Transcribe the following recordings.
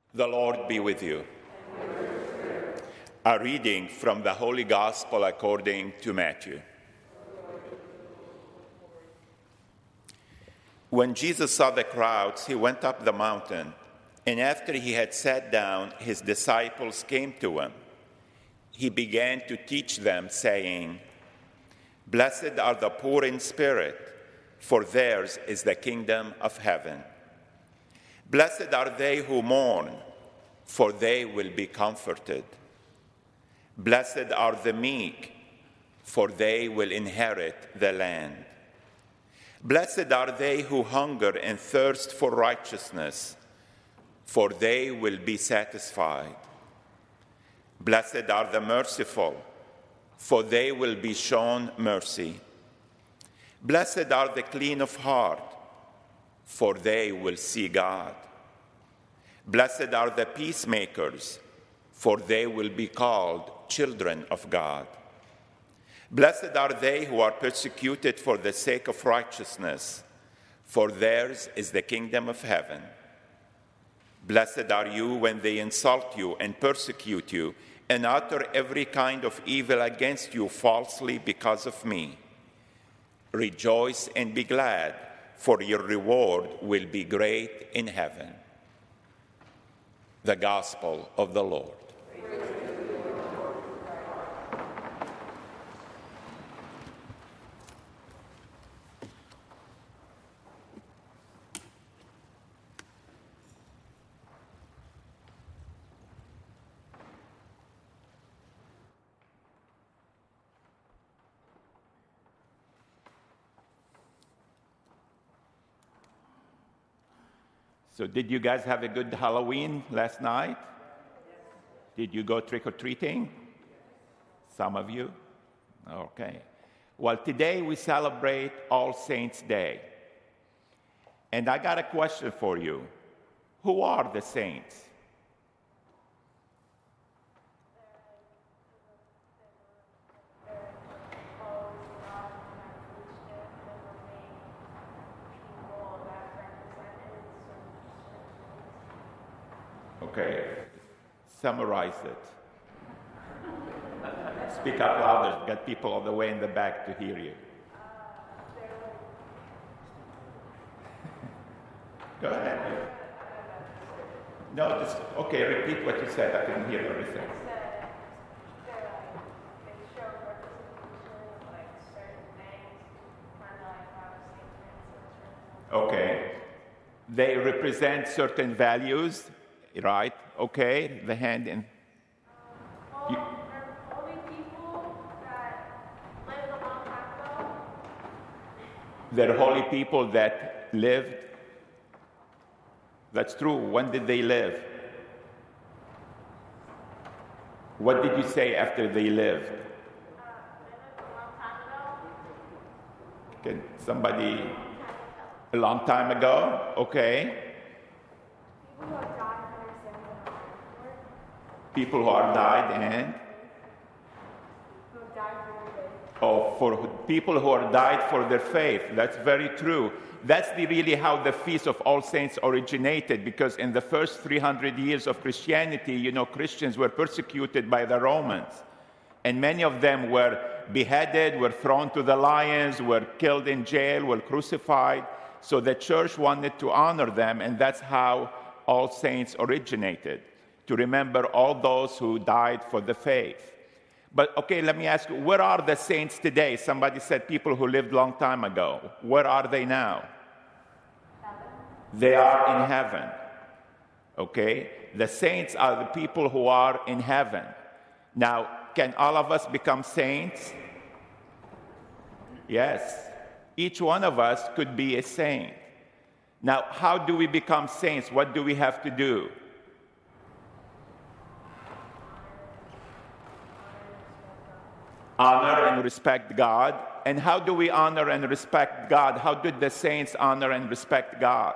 The Lord be with you. A reading from the Holy Gospel according to Matthew. When Jesus saw the crowds, he went up the mountain, and after he had sat down, his disciples came to him. He began to teach them, saying, "Blessed are the poor in spirit, for theirs is the kingdom of heaven. Blessed are they who mourn, for they will be comforted. Blessed are the meek, for they will inherit the land. Blessed are they who hunger and thirst for righteousness, for they will be satisfied. Blessed are the merciful, for they will be shown mercy. Blessed are the clean of heart, for they will see God. Blessed are the peacemakers, for they will be called children of God. Blessed are they who are persecuted for the sake of righteousness, for theirs is the kingdom of heaven. Blessed are you when they insult you and persecute you and utter every kind of evil against you falsely because of me. Rejoice and be glad, for your reward will be great in heaven." The Gospel of the Lord. So did you guys have a good Halloween last night? Did you go trick-or-treating? Some of you? Okay. Well, today we celebrate All Saints' Day. And I got a question for you. Who are the saints? Okay, summarize it. Speak up louder. Got people all the way in the back to hear you. Go ahead. No, okay, repeat what you said. I couldn't hear everything. Okay. They represent certain values. Right, okay, the hand in. Holy people that lived a long time ago. They're holy people that lived. That's true. When did they live? What did you say after they lived? They lived a long time ago. Can somebody. A long time ago? Okay. People who are died and for people who are died for their faith. That's very true. That's really how the Feast of All Saints originated, because in the first 300 years of Christianity, Christians were persecuted by the Romans. And many of them were beheaded, were thrown to the lions, were killed in jail, were crucified. So the church wanted to honor them, and that's how All Saints originated, to remember all those who died for the faith. But okay, let me ask you, where are the saints today? Somebody said people who lived a long time ago. Where are they now? Heaven. They are in heaven. Okay? The saints are the people who are in heaven. Now, can all of us become saints? Yes. Each one of us could be a saint. Now, how do we become saints? What do we have to do? Honor and respect God. And how do we honor and respect God? How did the saints honor and respect God?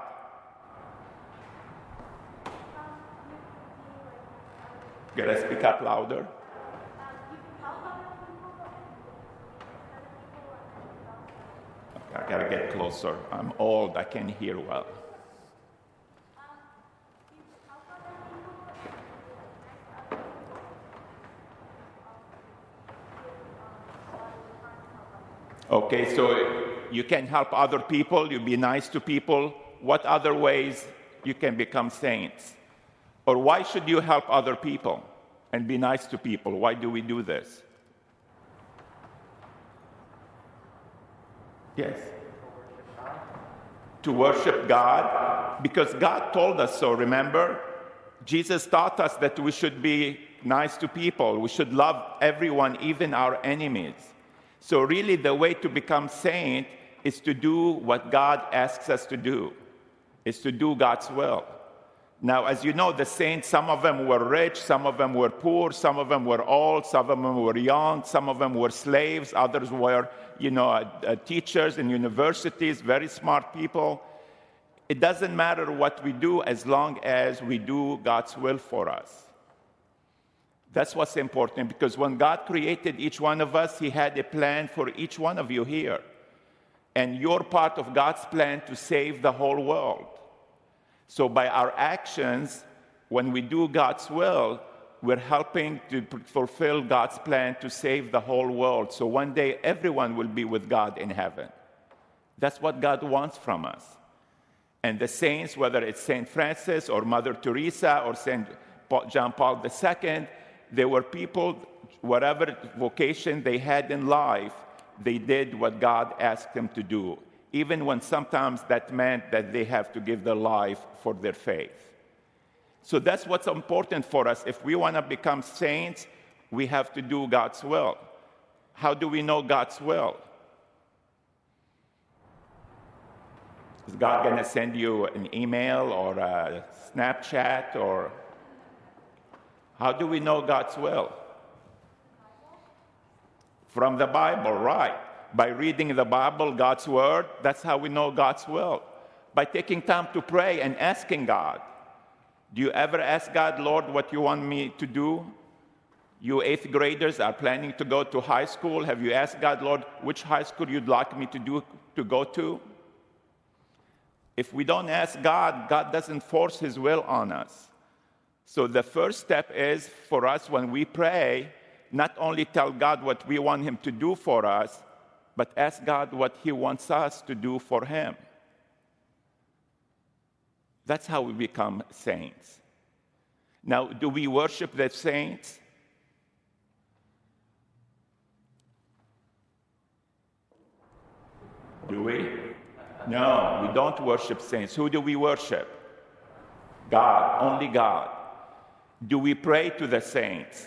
Gotta speak up louder. Okay, I gotta get closer. I'm old, I can't hear well. How come people Okay, so you can help other people, you be nice to people. What other ways you can become saints? Or why should you help other people and be nice to people? Why do we do this? Yes. To worship God, because God told us so, remember? Jesus taught us that we should be nice to people. We should love everyone, even our enemies. So really the way to become saint is to do what God asks us to do, is to do God's will. Now, as you know, the saints, some of them were rich, some of them were poor, some of them were old, some of them were young, some of them were slaves, others were, teachers in universities, very smart people. It doesn't matter what we do as long as we do God's will for us. That's what's important, because when God created each one of us, He had a plan for each one of you here. And you're part of God's plan to save the whole world. So by our actions, when we do God's will, we're helping to fulfill God's plan to save the whole world. So one day, everyone will be with God in heaven. That's what God wants from us. And the saints, whether it's St. Francis or Mother Teresa or St. John Paul II, they were people, whatever vocation they had in life, they did what God asked them to do, even when sometimes that meant that they have to give their life for their faith. So that's what's important for us. If we want to become saints, we have to do God's will. How do we know God's will? Is God going to send you an email or a Snapchat? Or how do we know God's will? From the Bible, right. By reading the Bible, God's Word, that's how we know God's will. By taking time to pray and asking God. Do you ever ask God, Lord, what you want me to do? You 8th graders are planning to go to high school. Have you asked God, Lord, which high school you'd like me to go to? If we don't ask God, God doesn't force His will on us. So the first step is for us when we pray, not only tell God what we want Him to do for us, but ask God what He wants us to do for Him. That's how we become saints. Now, do we worship the saints? Do we? No, we don't worship saints. Who do we worship? God, only God. Do we pray to the saints?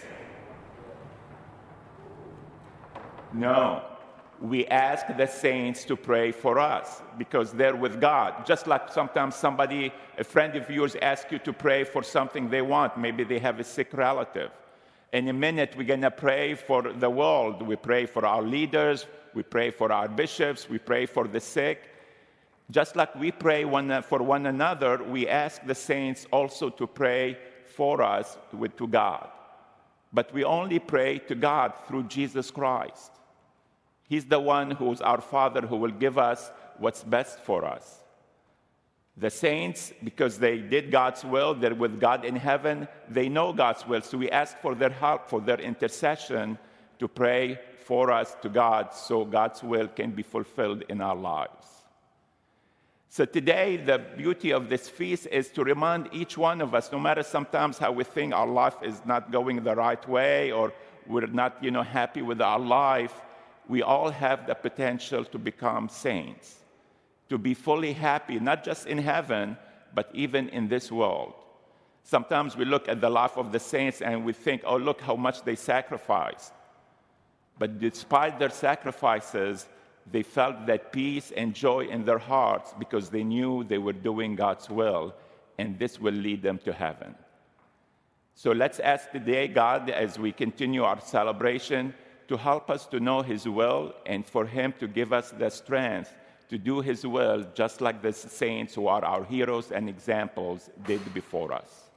No. We ask the saints to pray for us because they're with God. Just like sometimes a friend of yours asks you to pray for something they want. Maybe they have a sick relative. In a minute, we're going to pray for the world. We pray for our leaders. We pray for our bishops. We pray for the sick. Just like we pray for one another, we ask the saints also to pray for us to God. But we only pray to God through Jesus Christ. He's the one who's our Father who will give us what's best for us. The saints, because they did God's will, they're with God in heaven, they know God's will. So we ask for their help, for their intercession to pray for us to God so God's will can be fulfilled in our lives. So today, the beauty of this feast is to remind each one of us, no matter sometimes how we think our life is not going the right way or we're not, happy with our life, we all have the potential to become saints, to be fully happy, not just in heaven, but even in this world. Sometimes we look at the life of the saints and we think, oh, look how much they sacrificed. But despite their sacrifices, they felt that peace and joy in their hearts because they knew they were doing God's will, and this will lead them to heaven. So let's ask today, God, as we continue our celebration, to help us to know His will and for Him to give us the strength to do His will, just like the saints who are our heroes and examples did before us.